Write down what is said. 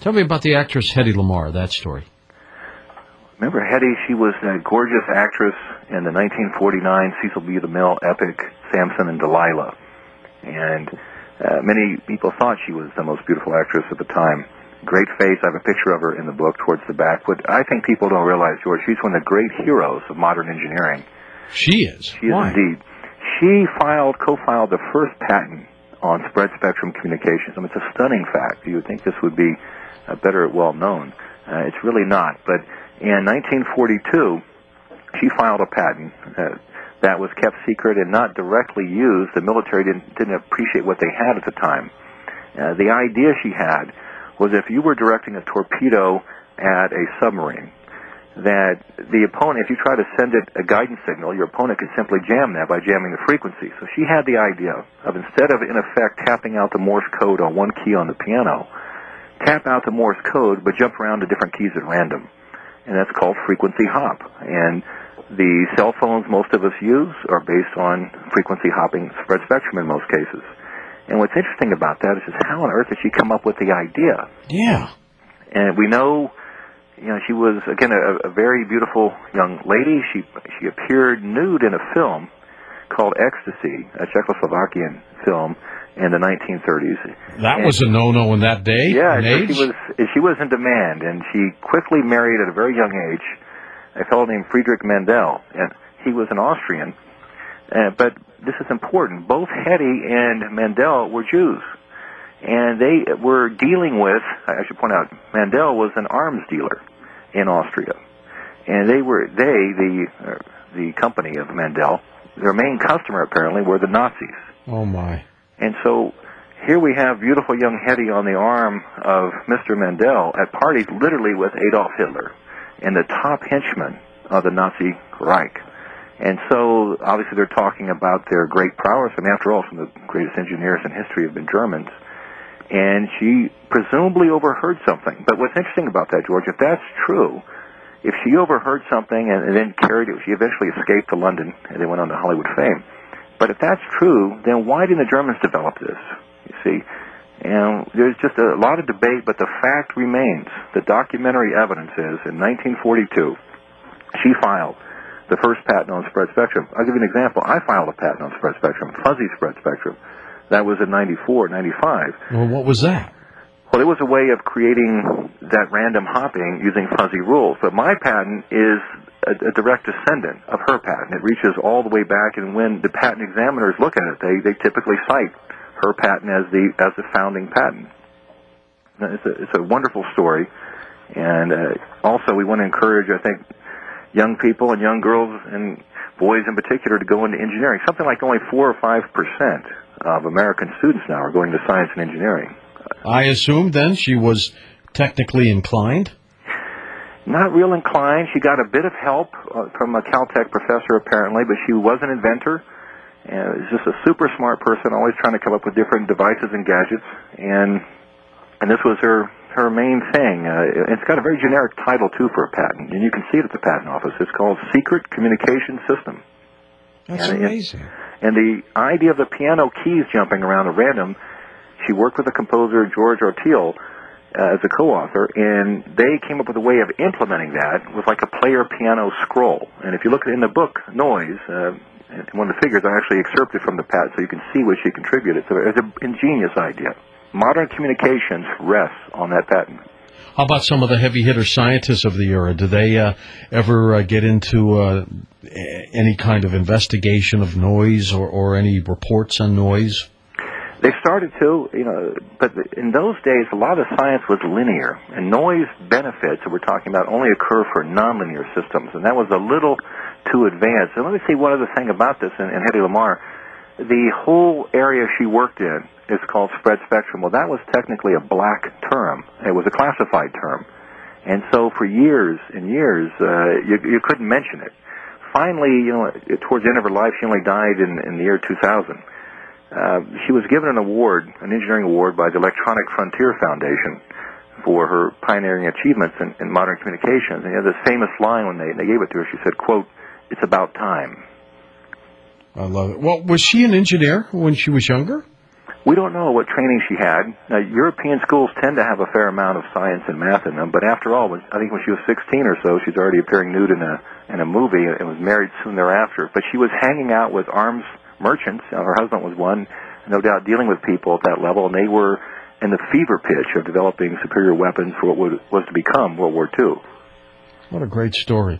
Tell me about the actress Hedy Lamarr, that story. Remember Hedy? She was a gorgeous actress in the 1949 Cecil B. DeMille epic Samson and Delilah. And many people thought she was the most beautiful actress at the time. Great face. I have a picture of her in the book towards the back. But I think people don't realize, George, she's one of the great heroes of modern engineering. She is? She is indeed. She co-filed the first patent on spread spectrum communications. I mean, it's a stunning fact. You would think this would be better well known. It's really not. But in 1942, she filed a patent that was kept secret and not directly used. The military didn't appreciate what they had at the time. The idea she had was if you were directing a torpedo at a submarine, that the opponent, if you try to send it a guidance signal, your opponent could simply jam that by jamming the frequency. So she had the idea of, instead of, in effect, tapping out the Morse code on one key on the piano, tap out the Morse code but jump around to different keys at random. And that's called frequency hop. And the cell phones most of us use are based on frequency hopping spread spectrum in most cases. And what's interesting about that is just how on earth did she come up with the idea? Yeah. And we know, she was, again, a very beautiful young lady. She appeared nude in a film called Ecstasy, a Czechoslovakian film in the 1930s. That was a no-no in that day? Yeah, she was in demand, and she quickly married at a very young age a fellow named Friedrich Mandel, and he was an Austrian. But this is important. Both Hedy and Mandel were Jews, and they were dealing with, I should point out, Mandel was an arms dealer in Austria, and the company of Mandel, their main customer apparently were the Nazis. Oh my. And so here we have beautiful young Hedy on the arm of Mr. Mandel at parties literally with Adolf Hitler and the top henchmen of the Nazi Reich. And so, obviously, they're talking about their great prowess. I mean, after all, some of the greatest engineers in history have been Germans. And she presumably overheard something. But what's interesting about that, George, if that's true, if she overheard something and then carried it, she eventually escaped to London and then went on to Hollywood fame. But if that's true, then why didn't the Germans develop this? You see? And there's just a lot of debate, but the fact remains. The documentary evidence is, in 1942, she filed the first patent on spread spectrum. I'll give you an example. I filed a patent on spread spectrum, fuzzy spread spectrum. That was in 94, 95. Well, what was that? Well, it was a way of creating that random hopping using fuzzy rules. But my patent is a direct descendant of her patent. It reaches all the way back, and when the patent examiners look at it, they typically cite her patent as the founding patent. It's a wonderful story, and also we want to encourage, I think, young people and young girls and boys in particular to go into engineering. Something like only 4 or 5% of American students now are going to science and engineering. I assume then she was technically inclined? Not real inclined. She got a bit of help from a Caltech professor apparently, but she was an inventor. And was just a super smart person, always trying to come up with different devices and gadgets. And this was her main thing. It's got a very generic title, too, for a patent. And you can see it at the patent office. It's called Secret Communication System. That's amazing. And the idea of the piano keys jumping around at random, she worked with the composer George Ortiel as a co-author, and they came up with a way of implementing that with like a player piano scroll. And if you look in the book, Noise, one of the figures, I actually excerpted from the patent so you can see what she contributed. So it's an ingenious idea. Modern communications rests on that patent. How about some of the heavy-hitter scientists of the era? Do they ever get into any kind of investigation of noise or any reports on noise? They started to, but in those days, a lot of science was linear, and noise benefits that we're talking about only occur for nonlinear systems, and that was a little too advanced. And let me say one other thing about this, and Hedy Lamarr, the whole area she worked in is called spread spectrum. Well, that was technically a black term. It was a classified term. And so for years and years, you couldn't mention it. Finally, towards the end of her life, she only died in the year 2000. She was given an award, an engineering award, by the Electronic Frontier Foundation for her pioneering achievements in modern communications. And she had this famous line when they gave it to her. She said, quote, "It's about time." I love it. Well, was she an engineer when she was younger? We don't know what training she had. Now, European schools tend to have a fair amount of science and math in them, but after all, I think when she was 16 or so, she's already appearing nude in a movie and was married soon thereafter. But she was hanging out with arms merchants. Her husband was one, no doubt dealing with people at that level, and they were in the fever pitch of developing superior weapons for what was to become World War II. What a great story.